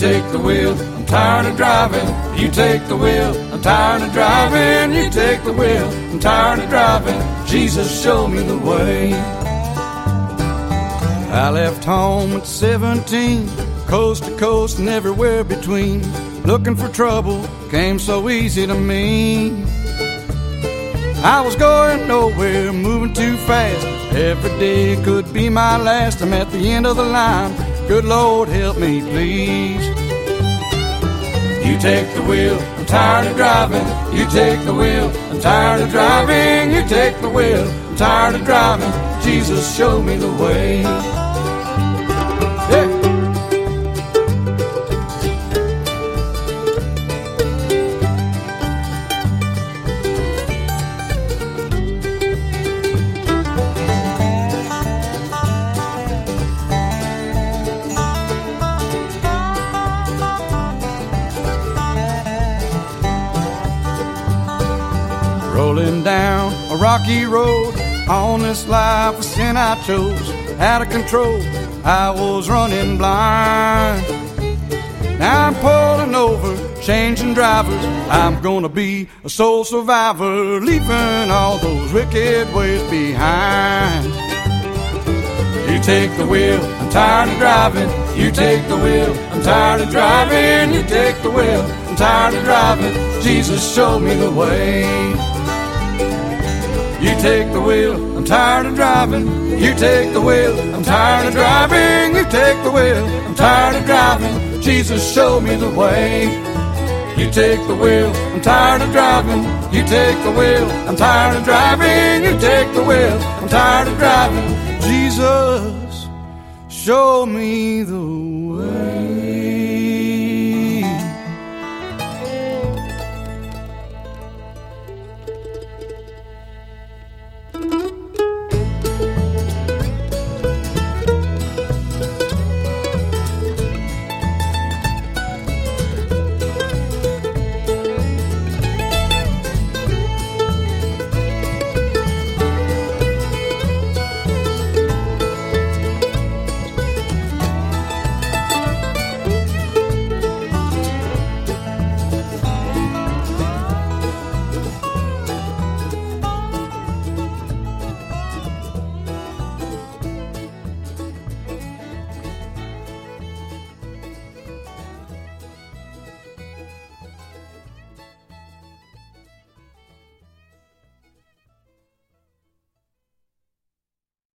take the wheel, I'm tired of driving. You take the wheel, I'm tired of driving. You take the wheel, I'm tired of driving. Jesus, show me the way. I left home at 17, coast to coast and everywhere between. Looking for trouble came so easy to me. I was going nowhere, moving too fast. Every day could be my last. I'm at the end of the line. Good Lord, help me, please. You take the wheel, I'm tired of driving. You take the wheel, I'm tired of driving. You take the wheel, I'm tired of driving. Jesus, show me the way. Yeah. Rolling down a rocky road, on this life of sin I chose. Out of control, I was running blind. Now I'm pulling over, changing drivers. I'm gonna be a soul survivor, leaving all those wicked ways behind. You take the wheel, I'm tired of driving. You take the wheel, I'm tired of driving. You take the wheel, I'm tired of driving. Jesus, show me the way. You take the wheel, I'm tired of driving. You take the wheel, I'm tired of driving. You take the wheel, I'm tired of driving. Jesus, show me the way. You take the wheel, I'm tired of driving. You take the wheel, I'm tired of driving. You take the wheel, I'm tired of driving. Jesus, show me the way.